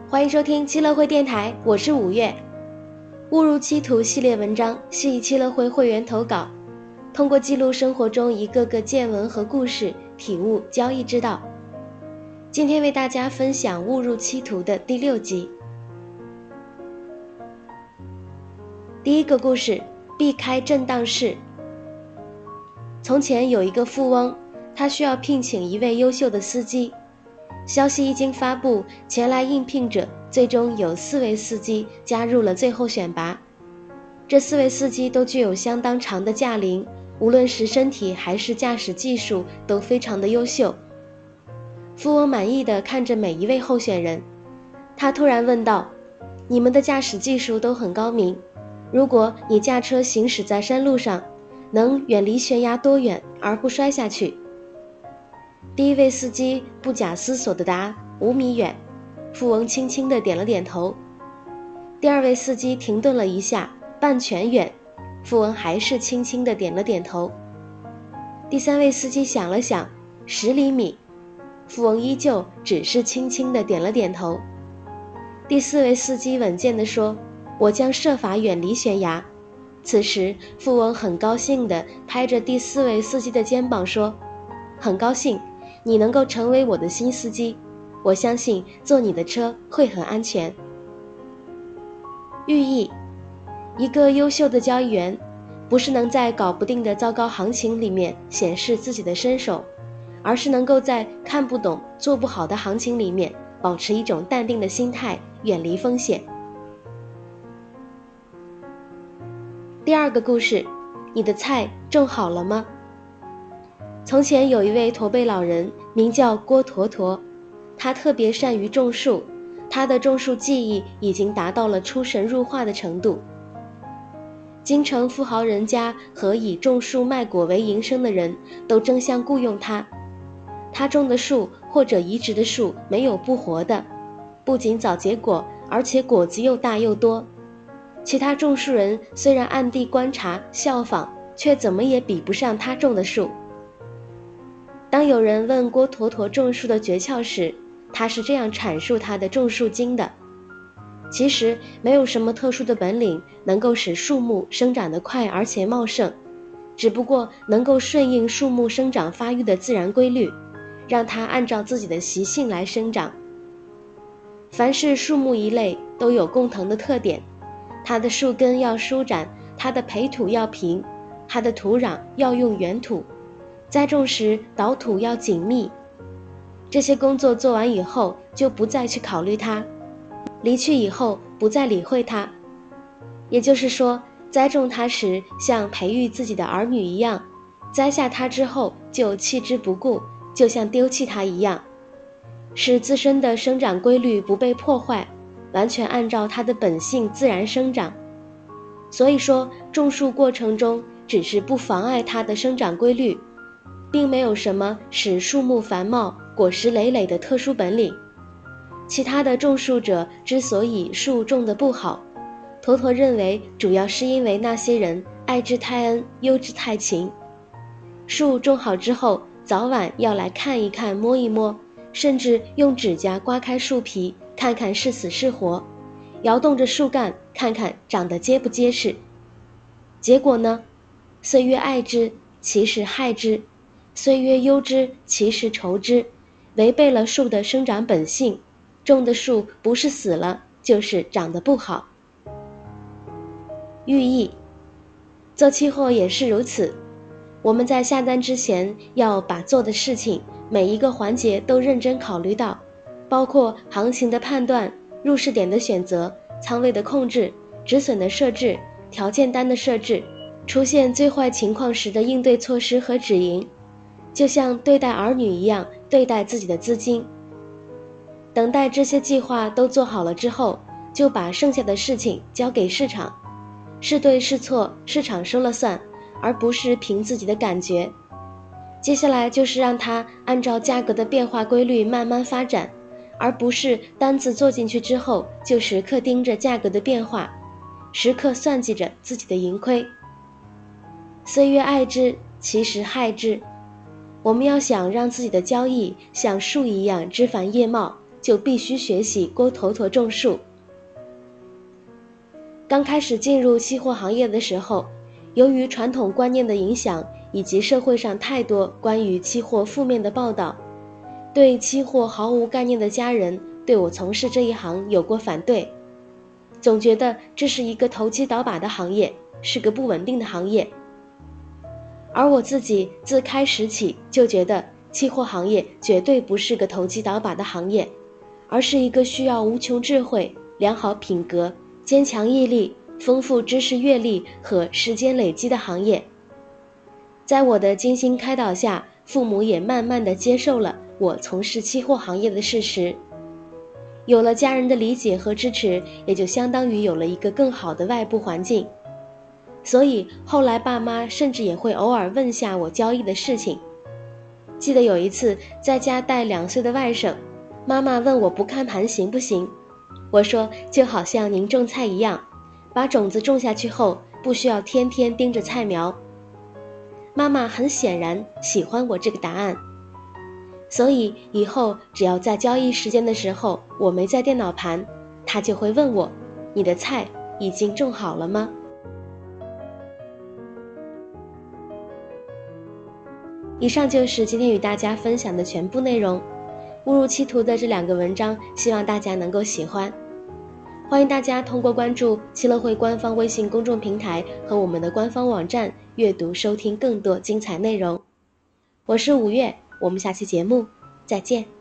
欢迎收听七乐会电台，我是五月。误入歧途系列文章是以七乐会会员投稿，通过记录生活中一个个见闻和故事，体悟交易之道。今天为大家分享误入歧途的第6集。第一个故事，避开震荡市。从前有一个富翁，他需要聘请一位优秀的司机。消息一经发布，前来应聘者最终有4位司机加入了最后选拔。这4位司机都具有相当长的驾龄，无论是身体还是驾驶技术都非常的优秀。富翁满意地看着每一位候选人，他突然问道：你们的驾驶技术都很高明，如果你驾车行驶在山路上，能远离悬崖多远而不摔下去？第一位司机不假思索地答：5米远。富翁轻轻地点了点头。第二位司机停顿了一下，半拳远。富翁还是轻轻地点了点头。第三位司机想了想，10厘米。富翁依旧只是轻轻地点了点头。第4位司机稳健地说：我将设法远离悬崖。此时富翁很高兴地拍着第4位司机的肩膀说：很高兴你能够成为我的新司机，我相信坐你的车会很安全。寓意：一个优秀的交易员，不是能在搞不定的糟糕行情里面显示自己的身手，而是能够在看不懂、做不好的行情里面保持一种淡定的心态，远离风险。第二个故事，你的菜种好了吗？从前有一位驼背老人，名叫郭坨坨，他特别善于种树，他的种树技艺已经达到了出神入化的程度。京城富豪人家和以种树卖果为营生的人都争相雇佣他。他种的树或者移植的树没有不活的，不仅早结果，而且果子又大又多。其他种树人虽然暗地观察效仿，却怎么也比不上他种的树。当有人问郭坨坨种树的诀窍时，他是这样阐述他的种树经的：其实没有什么特殊的本领能够使树木生长得快而且茂盛，只不过能够顺应树木生长发育的自然规律，让它按照自己的习性来生长。凡是树木一类都有共同的特点，它的树根要舒展，它的培土要平，它的土壤要用原土，栽种时倒土要紧密。这些工作做完以后，就不再去考虑它，离去以后不再理会它。也就是说，栽种它时像培育自己的儿女一样，栽下它之后就弃之不顾，就像丢弃它一样，使自身的生长规律不被破坏，完全按照它的本性自然生长。所以说，种树过程中只是不妨碍它的生长规律，并没有什么使树木繁茂、果实累累的特殊本领。其他的种树者之所以树种得不好，坨坨认为主要是因为那些人爱之太恩，忧之太勤。树种好之后，早晚要来看一看、摸一摸，甚至用指甲刮开树皮，看看是死是活，摇动着树干，看看长得结不结实。结果呢？岁月爱之，其实害之；岁月忧之，其实愁之，违背了树的生长本性。种的树不是死了，就是长得不好。寓意：做期货也是如此，我们在下单之前要把做的事情每一个环节都认真考虑到，包括行情的判断、入市点的选择、仓位的控制、止损的设置、条件单的设置，出现最坏情况时的应对措施和止盈，就像对待儿女一样对待自己的资金。等待这些计划都做好了之后，就把剩下的事情交给市场，是对是错，市场说了算，而不是凭自己的感觉。接下来就是让它按照价格的变化规律慢慢发展，而不是单子做进去之后就时刻盯着价格的变化，时刻算计着自己的盈亏。岁月爱之，其实害之。我们要想让自己的交易像树一样枝繁叶茂， 就必须学习郭坨坨种树。刚开始进入期货行业的时候，由于传统观念的影响以及社会上太多关于期货负面的报道，对期货毫无概念的家人对我从事这一行有过反对，总觉得这是一个投机倒把的行业，是个不稳定的行业。而我自己自开始起就觉得期货行业绝对不是个投机倒把的行业，而是一个需要无穷智慧、良好品格、坚强毅力、丰富知识阅历和时间累积的行业。在我的精心开导下，父母也慢慢地接受了我从事期货行业的事实。有了家人的理解和支持，也就相当于有了一个更好的外部环境。所以后来爸妈甚至也会偶尔问下我交易的事情。记得有一次在家带2岁的外甥，妈妈问我不看盘行不行，我说就好像您种菜一样，把种子种下去后，不需要天天盯着菜苗。妈妈很显然喜欢我这个答案，所以以后只要在交易时间的时候我没在电脑盘，她就会问我，你的菜已经种好了吗？以上就是今天与大家分享的全部内容。误入歧途的这2个文章，希望大家能够喜欢。欢迎大家通过关注七乐会官方微信公众平台和我们的官方网站阅读收听更多精彩内容。我是5月，我们下期节目再见。